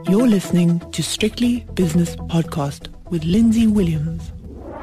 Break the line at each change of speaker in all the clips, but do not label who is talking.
You're listening to Strictly Business Podcast with Lindsay Williams.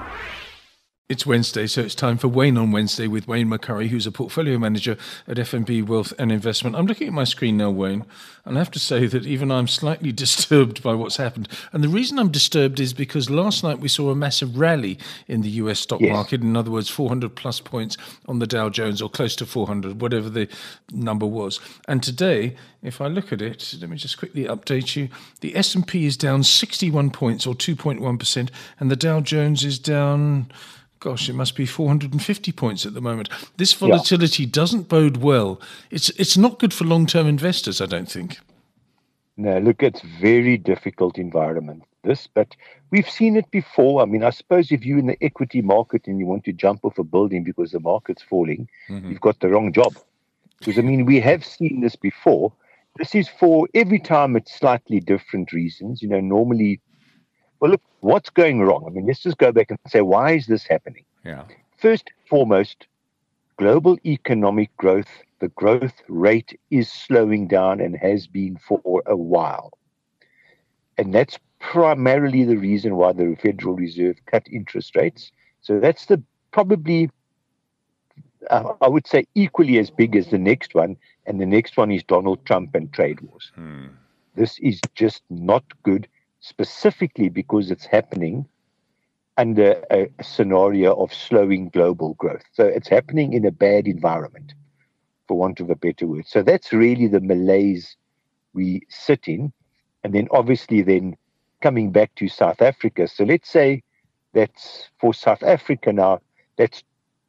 It's Wednesday, so it's time for Wayne on Wednesday with Wayne McCurry, who's a portfolio manager at FNB Wealth and Investment. I'm looking at my screen now, Wayne, and I have to say that even I'm slightly disturbed by what's happened. And the reason I'm disturbed is because last night we saw a massive rally in the US stock market. In other words, 400 plus points on the Dow Jones, or close to 400, whatever the number was. And today, if I look at it, let me just quickly update you. The S&P is down 61 points, or 2.1%, and the Dow Jones is down... Gosh, it must be 450 points at the moment. This volatility doesn't bode well. It's not good for long-term investors, I don't think.
No, look, it's very difficult environment, but we've seen it before. I mean, I suppose if you're in the equity market and you want to jump off a building because the market's falling, you've got the wrong job. Because, I mean, we have seen this before. This is for every time it's slightly different reasons. You know, normally... Well, look, what's going wrong? I mean, let's just go back and say, why is this happening? First and foremost, global economic growth, the growth rate is slowing down and has been for a while. And that's primarily the reason why the Federal Reserve cut interest rates. So that's probably, I would say, equally as big as the next one. And the next one is Donald Trump and trade wars. This is just not good, specifically because it's happening under a scenario of slowing global growth. So it's happening in a bad environment, for want of a better word. So that's really the malaise we sit in. And then obviously coming back to South Africa. So let's say that's for South Africa now, that's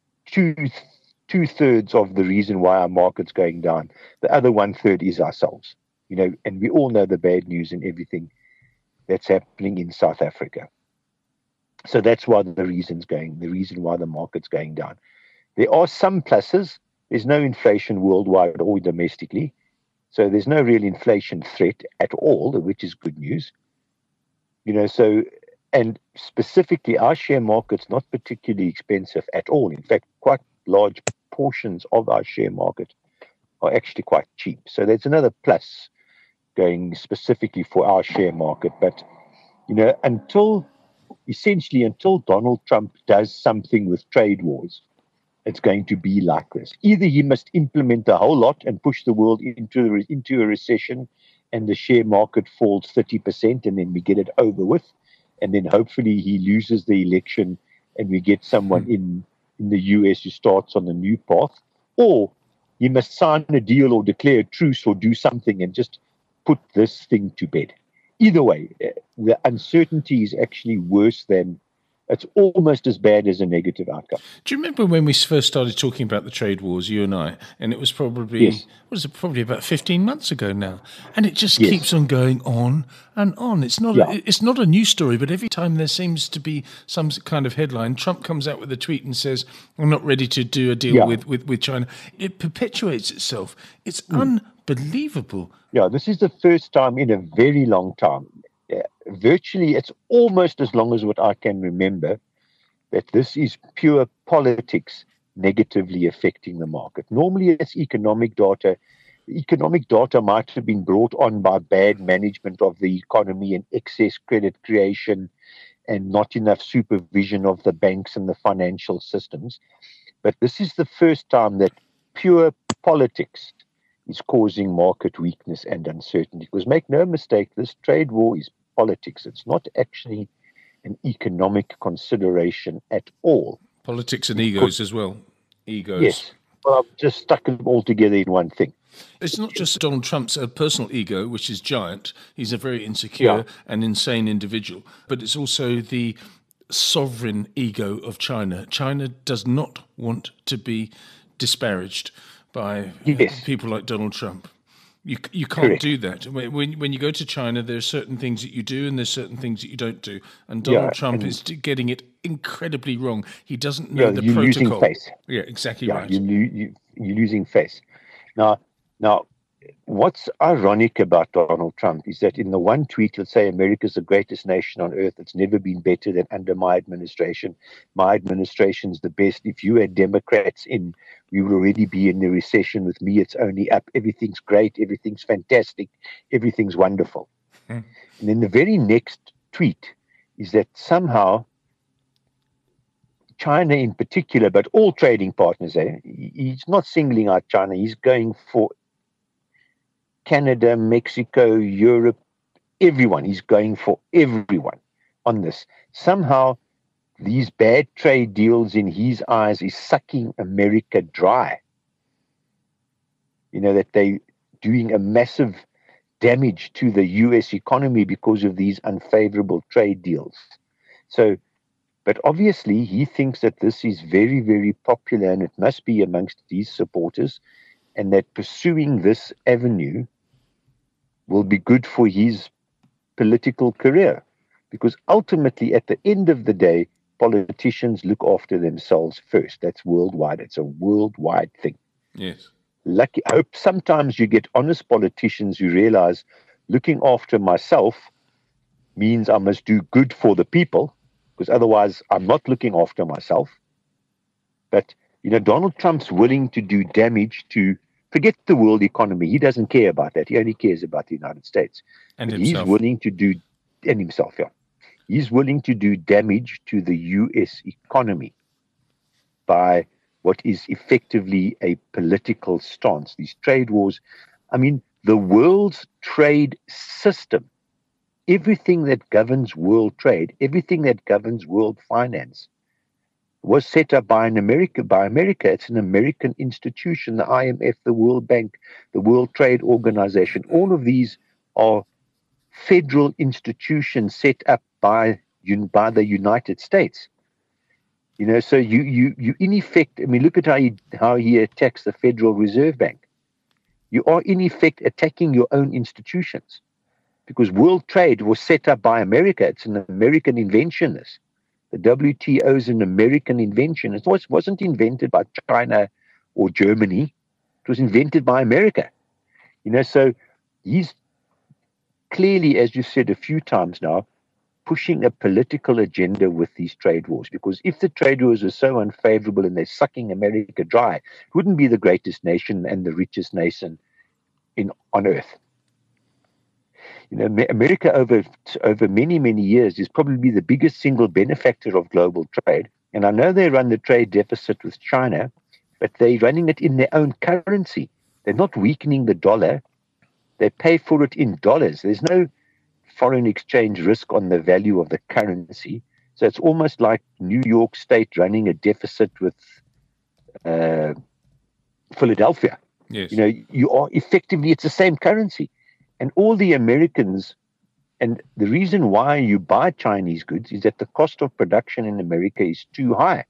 two-thirds of the reason why our market's going down. The other one-third is ourselves, you know, and we all know the bad news and everything that's happening in South Africa. So that's why the reason why the market's going down. There are some pluses. There's no inflation worldwide or domestically. So there's no real inflation threat at all, which is good news. You know, so, and specifically our share market's not particularly expensive at all. In fact, quite large portions of our share market are actually quite cheap. So that's another plus going specifically for our share market. But, you know, until Donald Trump does something with trade wars, it's going to be like this. Either he must implement a whole lot and push the world into a recession and the share market falls 30% and then we get it over with. And then hopefully he loses the election and we get someone in the US who starts on a new path. Or he must sign a deal or declare a truce or do something and just put this thing to bed. Either way, the uncertainty is actually worse than, it's almost as bad as a negative outcome.
Do you remember when we first started talking about the trade wars, you and I? And it was probably, probably about 15 months ago now. And it just keeps on going on and on. It's not a news story, but every time there seems to be some kind of headline, Trump comes out with a tweet and says, I'm not ready to do a deal with China. It perpetuates itself. It's unbelievable.
Yeah, this is the first time in a very long time. Virtually, it's almost as long as what I can remember that this is pure politics negatively affecting the market. Normally, it's economic data. Economic data might have been brought on by bad management of the economy and excess credit creation and not enough supervision of the banks and the financial systems. But this is the first time that pure politics is causing market weakness and uncertainty. Because make no mistake, this trade war is politics. It's not actually an economic consideration at all.
Politics and egos as well. Egos.
Yes. Well, I've just stuck them all together in one thing.
It's not just Donald Trump's personal ego, which is giant. He's a very insecure and insane individual. But it's also the sovereign ego of China. China does not want to be disparaged by people like Donald Trump. You can't do that. When you go to China, there are certain things that you do and there's certain things that you don't do. And Donald Trump is getting it incredibly wrong. He doesn't know the protocol.
Losing face.
Yeah, exactly right.
You're losing face. Now, what's ironic about Donald Trump is that in the one tweet, he'll say, America's the greatest nation on earth. It's never been better than under my administration. My administration's the best. If you had Democrats in, we would already be in the recession. With me, it's only up. Everything's great. Everything's fantastic. Everything's wonderful. And then the very next tweet is that somehow China in particular, but all trading partners, he's not singling out China, he's going for Canada, Mexico, Europe, everyone. He's going for everyone on this. Somehow, these bad trade deals in his eyes is sucking America dry. You know, that they're doing a massive damage to the US economy because of these unfavorable trade deals. So, but obviously he thinks that this is very, very popular and it must be amongst his supporters, and that pursuing this avenue will be good for his political career. Because ultimately, at the end of the day, politicians look after themselves first. That's worldwide. It's a worldwide thing.
Yes.
I hope sometimes you get honest politicians who realize looking after myself means I must do good for the people, because otherwise I'm not looking after myself. But, you know, Donald Trump's willing to do damage to, forget the world economy. He doesn't care about that. He only cares about the United States.
And
but
himself.
He's willing to do, and himself, yeah. He's willing to do damage to the US economy by what is effectively a political stance. These trade wars, I mean, the world's trade system, everything that governs world trade, everything that governs world finance, was set up by America. It's an American institution, the IMF, the World Bank, the World Trade Organization. All of these are federal institutions set up by the United States. You know, so you in effect, I mean, look at how he attacks the Federal Reserve Bank. You are in effect attacking your own institutions, because world trade was set up by America. It's an American invention. The WTO is an American invention. It wasn't invented by China or Germany. It was invented by America. You know, so he's clearly, as you said a few times now, pushing a political agenda with these trade wars. Because if the trade wars are so unfavorable and they're sucking America dry, it wouldn't be the greatest nation and the richest nation on earth. You know, America over many, many years is probably the biggest single benefactor of global trade. And I know they run the trade deficit with China, but they're running it in their own currency. They're not weakening the dollar. They pay for it in dollars. There's no foreign exchange risk on the value of the currency. So it's almost like New York State running a deficit with Philadelphia.
Yes.
You know, you are effectively, it's the same currency. And all the Americans, and the reason why you buy Chinese goods is that the cost of production in America is too high.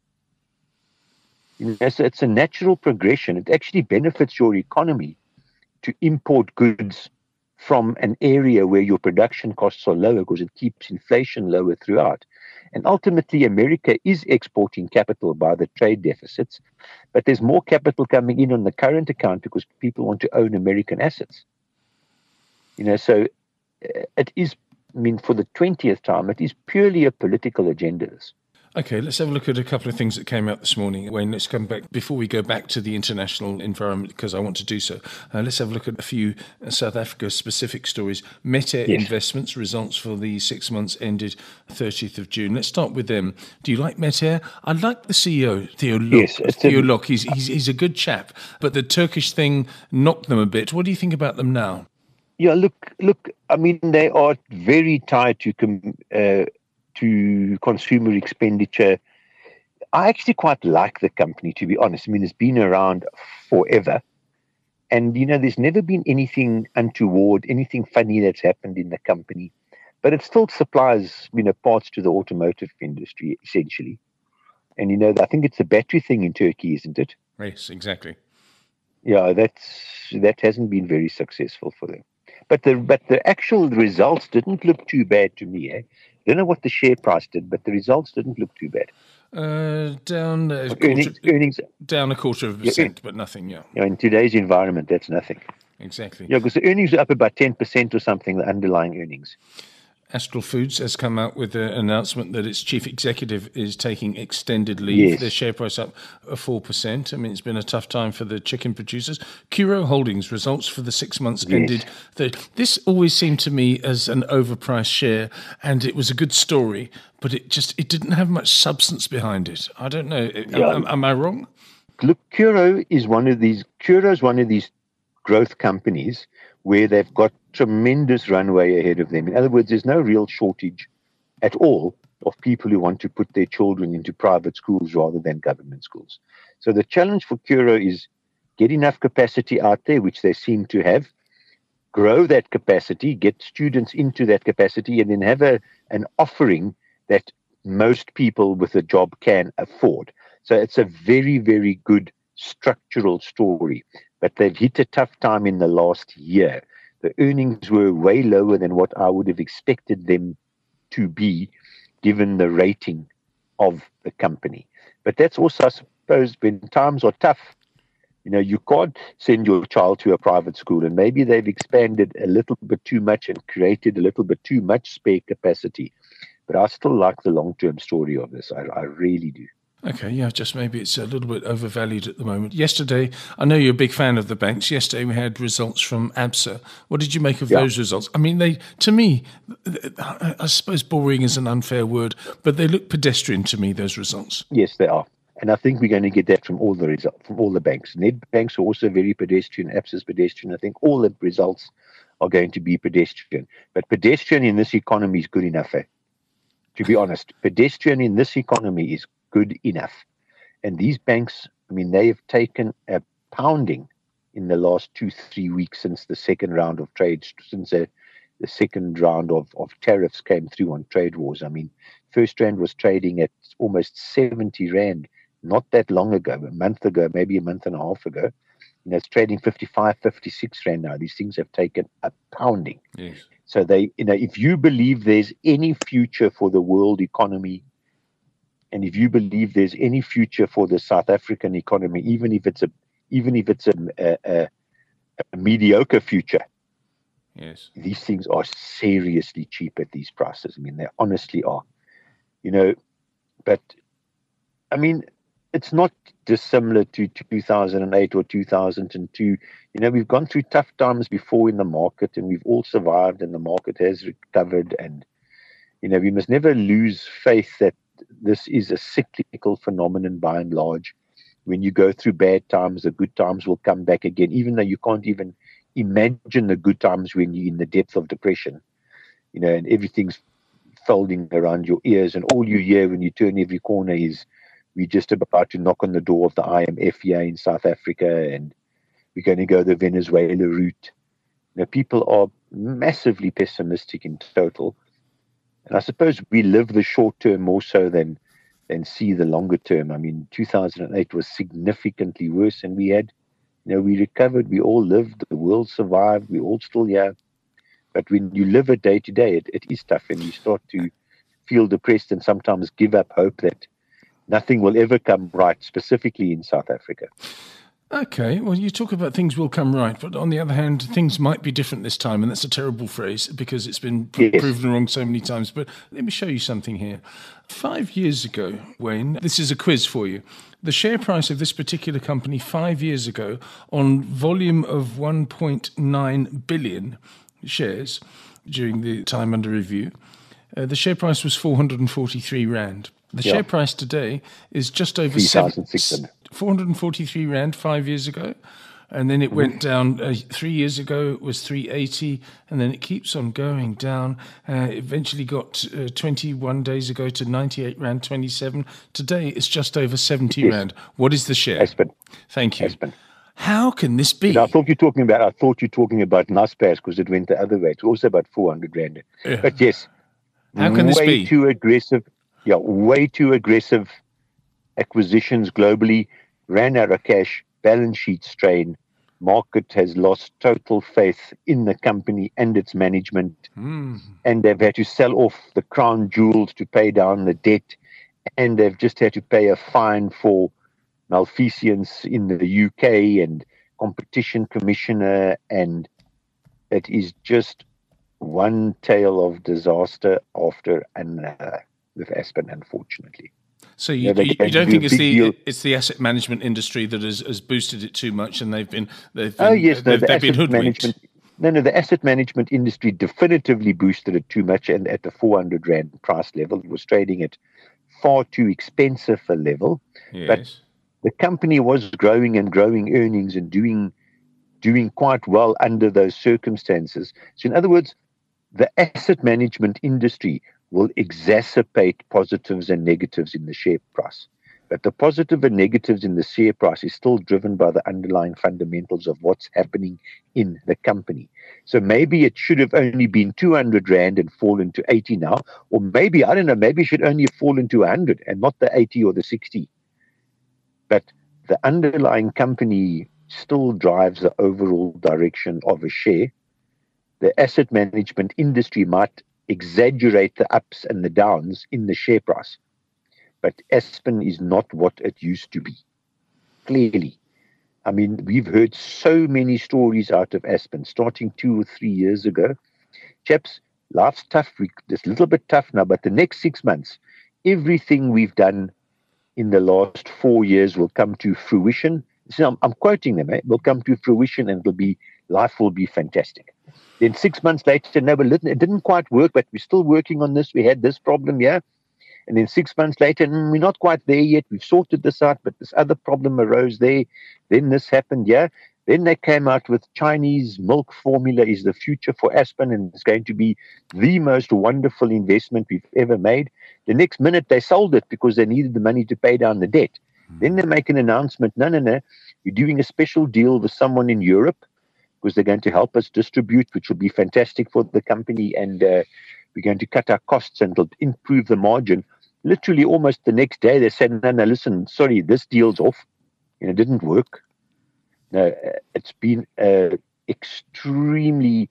You know, so it's a natural progression. It actually benefits your economy to import goods from an area where your production costs are lower, because it keeps inflation lower throughout. And ultimately, America is exporting capital by the trade deficits, but there's more capital coming in on the current account because people want to own American assets. You know, so it is, I mean, for the 20th time, it is purely a political agenda.
Okay, let's have a look at a couple of things that came out this morning. Wayne, let's come back, before we go back to the international environment, because I want to do so. Let's have a look at a few South Africa-specific stories. Metair Investments, results for the 6 months ended 30th of June. Let's start with them. Do you like Metair? I like the CEO, Theo Lok.
Yes,
Theo Lok, he's a good chap, but the Turkish thing knocked them a bit. What do you think about them now?
Yeah, look. I mean, they are very tied to consumer expenditure. I actually quite like the company, to be honest. I mean, it's been around forever. And, you know, there's never been anything untoward, anything funny that's happened in the company. But it still supplies, you know, parts to the automotive industry, essentially. And, you know, I think it's a battery thing in Turkey, isn't it?
Yes, exactly.
Yeah, that hasn't been very successful for them. But the actual results didn't look too bad to me. I don't know what the share price did, but the results didn't look too bad.
Down
earnings
down 0.25%, but nothing. Yeah.
In today's environment, that's nothing.
Exactly.
Yeah, because the earnings are up about 10% or something. The underlying earnings.
Astral Foods has come out with an announcement that its chief executive is taking extended leave.
Yes.
Their share price up 4%. I mean, it's been a tough time for the chicken producers. Curo Holdings results for the 6 months ended. This always seemed to me as an overpriced share, and it was a good story, but it didn't have much substance behind it. I don't know. Am I wrong?
Look, Curo is one of these growth companies where they've got tremendous runway ahead of them. In other words, there's no real shortage at all of people who want to put their children into private schools rather than government schools. So the challenge for Curo is get enough capacity out there, which they seem to have, grow that capacity, get students into that capacity, and then have an offering that most people with a job can afford. So it's a very, very good structural story. But they've hit a tough time in the last year. The earnings were way lower than what I would have expected them to be, given the rating of the company. But that's also, I suppose, when times are tough, you can't send your child to a private school, and maybe they've expanded a little bit too much and created a little bit too much spare capacity. But I still like the long-term story of this. I really do.
Okay, yeah, just maybe it's a little bit overvalued at the moment. Yesterday, I know you're a big fan of the banks. Yesterday we had results from ABSA. What did you make of those results? I mean, to me, I suppose boring is an unfair word, but they look pedestrian to me, those results.
Yes, they are. And I think we're going to get that from all the banks. Nedbanks are also very pedestrian. ABSA's pedestrian. I think all the results are going to be pedestrian. But pedestrian in this economy is good enough, to be honest. Pedestrian in this economy is good enough. And these banks, I mean, they have taken a pounding in the last 2-3 weeks since the second round of trade, since the second round of tariffs came through on trade wars. I mean, First Rand was trading at almost 70 Rand not that long ago, a month ago, maybe a month and a half ago. It's trading 55, 56 Rand now. These things have taken a pounding.
Yes.
So if you believe there's any future for the world economy, and if you believe there's any future for the South African economy, even if it's a mediocre future,
yes,
these things are seriously cheap at these prices. I mean, they honestly are. But I mean, it's not dissimilar to 2008 or 2002. We've gone through tough times before in the market, and we've all survived, and the market has recovered. And we must never lose faith that this is a cyclical phenomenon by and large. When you go through bad times, the good times will come back again, even though you can't even imagine the good times when you're in the depth of depression, and everything's folding around your ears, and all you hear when you turn every corner is, we're just about to knock on the door of the IMF here in South Africa, and we're going to go the Venezuela route. People are massively pessimistic in total. And I suppose we live the short term more so than see the longer term. I mean, 2008 was significantly worse, and we recovered, we all lived, the world survived, we're all still here. But when you live a day to day, it is tough, and you start to feel depressed and sometimes give up hope that nothing will ever come right, specifically in South Africa.
Okay, well, you talk about things will come right, but on the other hand, things might be different this time, and that's a terrible phrase because it's been proven wrong so many times. But let me show you something here. 5 years ago, Wayne, this is a quiz for you. The share price of this particular company 5 years ago on volume of 1.9 billion shares during the time under review, the share price was 443 Rand. The share price today is just over 443 Rand 5 years ago. And then it went down 3 years ago, it was 380, and then it keeps on going down. Eventually got 21 days ago to 98 Rand 27. Today it's just over 70 Rand. What is the share?
Aspen.
Thank you.
Aspen.
How can this be?
I thought you were talking about Naspers because it went the other way. It's also about 400 Rand.
Yeah.
But yes,
how can this be?
Way too aggressive. Yeah, way too aggressive acquisitions globally, ran out of cash, balance sheet strain. Market has lost total faith in the company and its management. And they've had to sell off the crown jewels to pay down the debt. And they've just had to pay a fine for malfeasance in the UK and competition commissioner. And it is just one tale of disaster after another with Aspen, unfortunately.
So you don't think it's the asset management industry that has boosted it too much, and they've been hoodwinked?
The asset management industry definitively boosted it too much, and at the 400 Rand price level, it was trading at far too expensive a level.
Yes.
But the company was growing earnings and doing quite well under those circumstances. So in other words, the asset management industry will exacerbate positives and negatives in the share price. But the positive and negatives in the share price is still driven by the underlying fundamentals of what's happening in the company. So maybe it should have only been 200 Rand and fallen to 80 now. Or maybe, I don't know, maybe it should only have fallen to 100 and not the 80 or the 60. But the underlying company still drives the overall direction of a share. The asset management industry might exaggerate the ups and the downs in the share price. But Aspen is not what it used to be, clearly. I mean, we've heard so many stories out of Aspen, starting 2 or 3 years ago. Chaps, life's tough. It's a little bit tough now, but the next 6 months, everything we've done in the last 4 years will come to fruition. So I'm quoting them, will come to fruition, and life will be fantastic. Then 6 months later, no, but it didn't quite work, but we're still working on this. We had this problem here. And then 6 months later, we're not quite there yet. We've sorted this out, but this other problem arose there. Then this happened, yeah. Then they came out with Chinese milk formula is the future for Aspen, and it's going to be the most wonderful investment we've ever made. The next minute, they sold it because they needed the money to pay down the debt. Then they make an announcement, no, we're doing a special deal with someone in Europe because they're going to help us distribute, which will be fantastic for the company, and we're going to cut our costs and it'll improve the margin. Literally almost the next day, they said, no, listen, sorry, this deal's off. It didn't work. No, it's been extremely,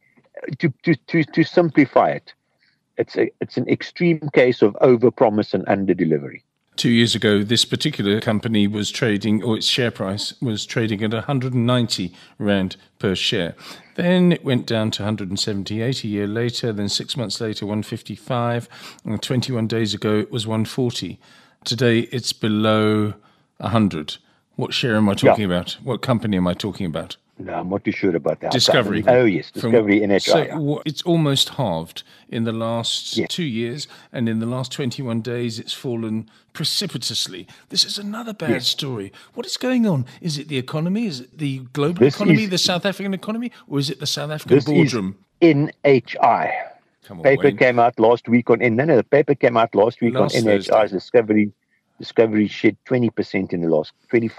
to simplify it, it's an extreme case of overpromise and under-delivery.
2 years ago, this particular company was trading, or its share price was trading at 190 Rand per share. Then it went down to 178 a year later, then 6 months later, 155. And 21 days ago, it was 140. Today, it's below 100. What share am I talking about? What company am I talking about?
No, I'm not too sure about that.
Discovery.
Oh, yes, Discovery NHI.
So it's almost halved in the last 2 years, and in the last 21 days, it's fallen precipitously. This is another bad story. What is going on? Is it the economy? Is it the global economy, the South African economy, or is it the South African boardroom?
NHI.
Come on,
paper
Wayne.
came out last week on. The paper came out last week on NHI's Discovery. Discovery shed 25% in the last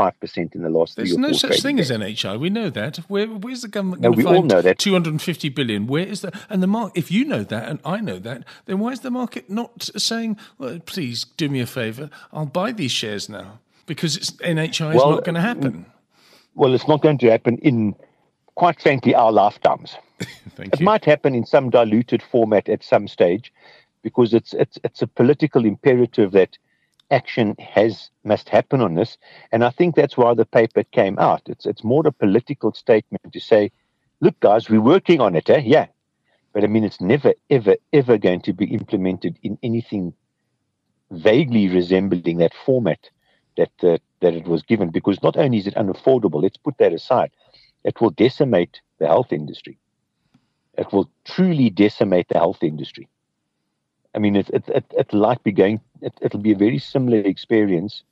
3
There's
or 4
no such thing
days.
as NHI. We know that. Where's the government
No,
going to
we all
find
know that.
250 billion? Where is that? And the market, if you know that and I know that, then why is the market not saying, well, please do me a favour, I'll buy these shares now? Because NHI is not going to happen.
Well, it's not going to happen in, quite frankly, our lifetimes.
It
might happen in some diluted format at some stage, because it's a political imperative that action must happen on this, and I think that's why the paper came out. It's more a political statement to say, look, guys, we're working on it, yeah, but I mean, it's never, ever, ever going to be implemented in anything vaguely resembling that format that it was given, because not only is it unaffordable, let's put that aside, it will decimate the health industry. It will truly decimate the health industry. I mean, it'll be a very similar experience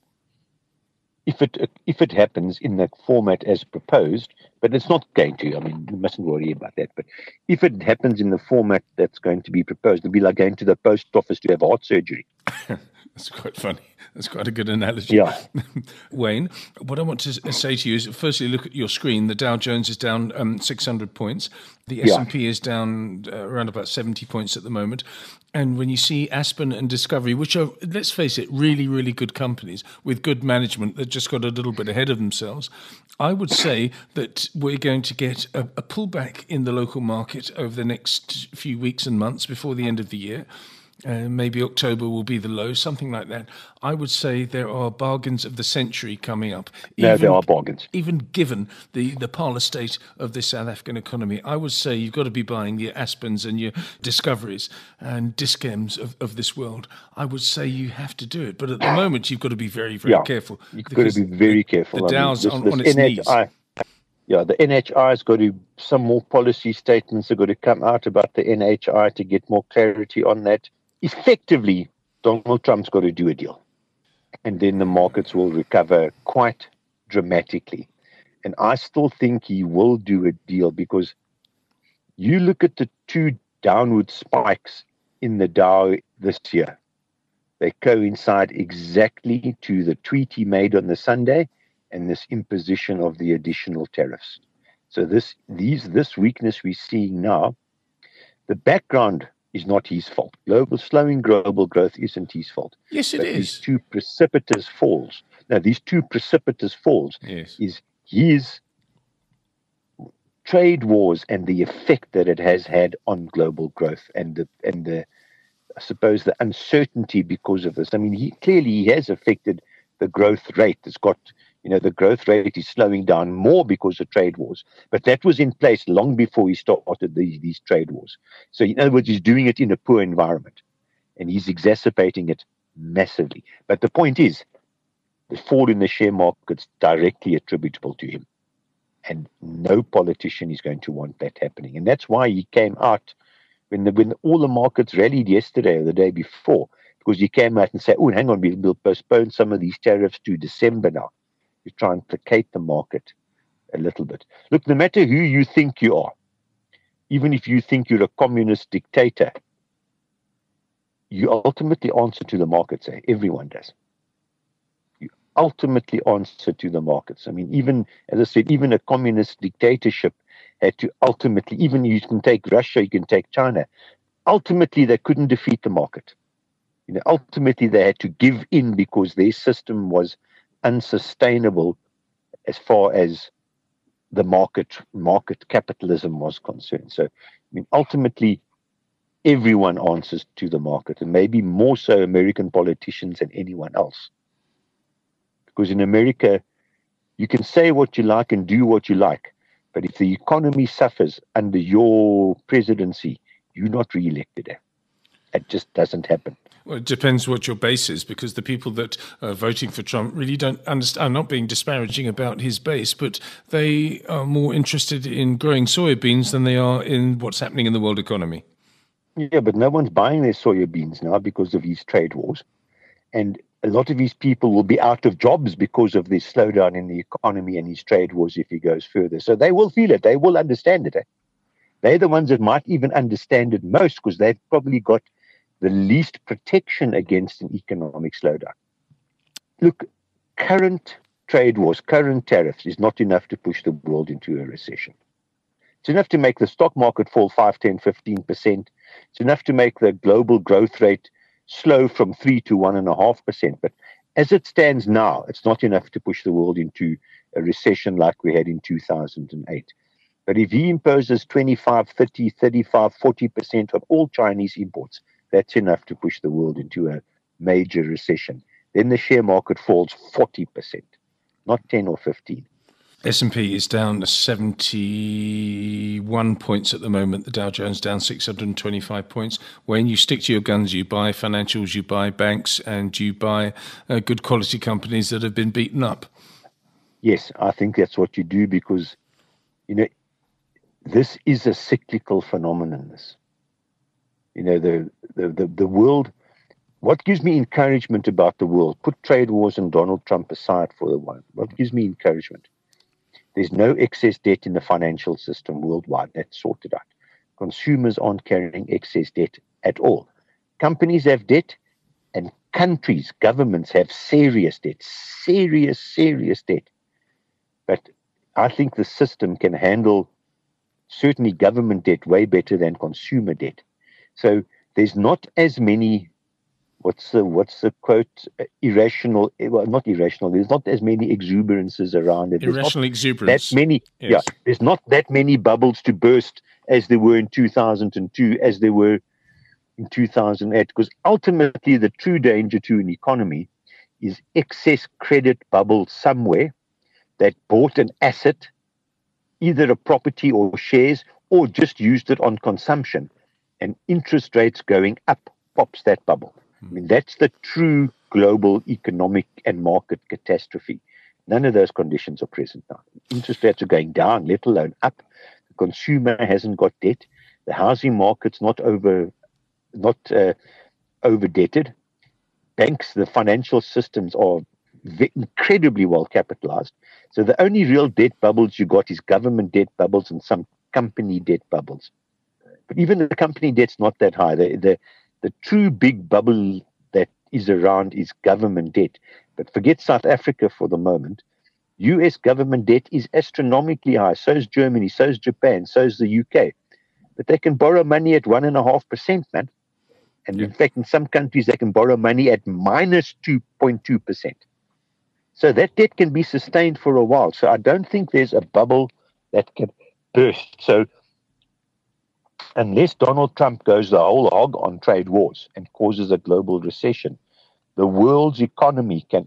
if it happens in the format as proposed, but it's not going to. I mean, you mustn't worry about that. But if it happens in the format that's going to be proposed, it'll be like going to the post office to have heart surgery.
That's quite funny. That's quite a good analogy.
Yeah.
Wayne, what I want to say to you is, firstly, look at your screen. The Dow Jones is down 600 points. The S&P is down around about 70 points at the moment. And when you see Aspen and Discovery, which are, let's face it, really, really good companies with good management that just got a little bit ahead of themselves, I would say that we're going to get a pullback in the local market over the next few weeks and months before the end of the year. Maybe October will be the low, something like that. I would say there are bargains of the century coming up.
No, there are bargains.
Even given the parlor state of the South African economy, I would say you've got to be buying your Aspens and your Discoveries and Diskems of this world. I would say you have to do it. But at the moment, you've got to be very, very careful.
You've got to be very careful.
The Dow's on its knees.
Yeah, the NHI has got to, some more policy statements are going to come out about the NHI to get more clarity on that. Effectively, Donald Trump's got to do a deal. And then the markets will recover quite dramatically. And I still think he will do a deal, because you look at the two downward spikes in the Dow this year. They coincide exactly to the tweet he made on the Sunday and this imposition of the additional tariffs. So this weakness we're seeing now, the background is not his fault. Slowing global growth isn't his fault.
Yes, it is.
These two precipitous falls. Is his trade wars and the effect that it has had on global growth and the I suppose the uncertainty because of this. I mean, he has affected the growth rate. It's got, the growth rate is slowing down more because of trade wars. But that was in place long before he started these trade wars. So in other words, he's doing it in a poor environment, and he's exacerbating it massively. But the point is, the fall in the share market's directly attributable to him. And no politician is going to want that happening. And that's why he came out when all the markets rallied yesterday or the day before, because he came out and said, oh, hang on, we'll postpone some of these tariffs to December now. You try and placate the market a little bit. Look, no matter who you think you are, even if you think you're a communist dictator, you ultimately answer to the markets. Everyone does. You ultimately answer to the markets. I mean, even, as I said, even a communist dictatorship had to ultimately, even you can take Russia, you can take China, ultimately they couldn't defeat the market. Ultimately they had to give in because their system was unsustainable as far as the market capitalism was concerned. So, I mean, ultimately everyone answers to the market, and maybe more so American politicians than anyone else. Because in America, you can say what you like and do what you like, but if the economy suffers under your presidency, you're not re-elected. It just doesn't happen.
Well, it depends what your base is, because the people that are voting for Trump really don't understand. I'm not being disparaging about his base, but they are more interested in growing soybeans than they are in what's happening in the world economy.
Yeah, but no one's buying their soybeans now because of his trade wars. And a lot of these people will be out of jobs because of this slowdown in the economy and his trade wars if he goes further. So they will feel it. They will understand it. They're the ones that might even understand it most, because they've probably got the least protection against an economic slowdown. Look, current trade wars, current tariffs is not enough to push the world into a recession. It's enough to make the stock market fall 5, 10, 15%. It's enough to make the global growth rate slow from 3 to 1.5%. But as it stands now, it's not enough to push the world into a recession like we had in 2008. But if he imposes 25, 30, 35, 40% on all Chinese imports, that's enough to push the world into a major recession. Then the share market falls 40%, not 10 or 15.
S&P is down 71 points at the moment. The Dow Jones down 625 points. When you stick to your guns, you buy financials, you buy banks, and you buy good quality companies that have been beaten up. Yes,
I think that's what you do, because, this is a cyclical phenomenon. The world, what gives me encouragement about the world, put trade wars and Donald Trump aside for the one, what gives me encouragement? There's no excess debt in the financial system worldwide. That's sorted out. Consumers aren't carrying excess debt at all. Companies have debt, and countries, governments have serious debt, serious debt. But I think the system can handle certainly government debt way better than consumer debt. So there's not as many, what's the quote, irrational, well, not irrational, there's not as many exuberances around it.
Irrational exuberance.
That many, yes. Yeah, there's not that many bubbles to burst as there were in 2002, as there were, in 2008, because ultimately the true danger to an economy is excess credit bubble somewhere that bought an asset, either a property or shares, or just used it on consumption, and interest rates going up pops that bubble. I mean, that's the true global economic and market catastrophe. None of those conditions are present now. Interest rates are going down, let alone up. The consumer hasn't got debt. The housing market's not over-debted. Banks, the financial systems are incredibly well capitalized. So the only real debt bubbles you got is government debt bubbles and some company debt bubbles. But even the company debt's not that high. The true big bubble that is around is government debt. But forget South Africa for the moment. US government debt is astronomically high. So is Germany, so is Japan, so is the UK. But they can borrow money at 1.5%, man. And in fact, in some countries, they can borrow money at minus 2.2%. So that debt can be sustained for a while. So I don't think there's a bubble that can burst. So unless Donald Trump goes the whole hog on trade wars and causes a global recession, the world's economy can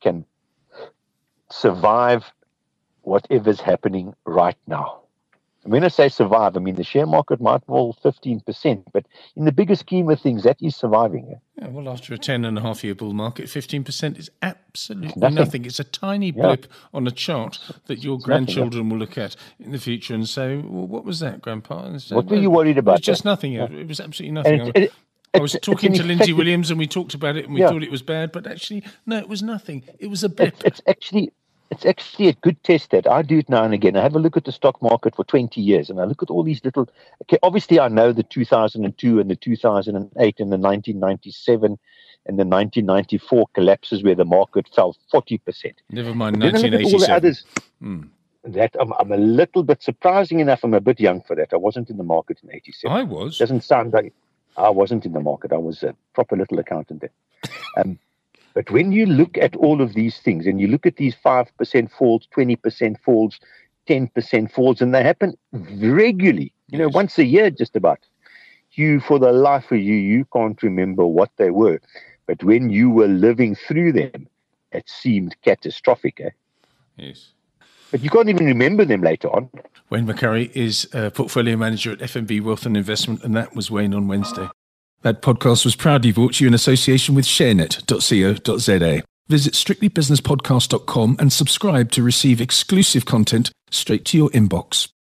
survive whatever's happening right now. And when I say survive, I mean the share market might fall 15%, but in the bigger scheme of things, that is surviving.
Yeah, well, after a 10.5-year bull market, 15% is absolutely nothing. It's a tiny blip on a chart that your grandchildren will look at in the future and say, well, what was that, Grandpa? And say,
what were you worried about?
It was just nothing. It was absolutely nothing. I was talking to Lindsay Williams and we talked about it and we thought it was bad, but actually, no, it was nothing. It was a blip.
It's actually a good test that I do it now and again. I have a look at the stock market for 20 years and I look at all these little, obviously I know the 2002 and the 2008 and the 1997 and the 1994 collapses where the market fell 40%.
Never mind 1987. All the others,
that I'm a little bit, surprising enough, I'm a bit young for that. I wasn't in the market in 87.
I was.
Doesn't sound like I wasn't in the market. I was a proper little accountant then. But when you look at all of these things and you look at these 5% falls, 20% falls, 10% falls, and they happen regularly, once a year just about, for the life of you can't remember what they were. But when you were living through them, it seemed catastrophic.
Yes.
But you can't even remember them later on.
Wayne McCurrie is a portfolio manager at FNB Wealth and Investment, and that was Wayne on Wednesday. That podcast was proudly brought to you in association with sharenet.co.za. Visit strictlybusinesspodcast.com and subscribe to receive exclusive content straight to your inbox.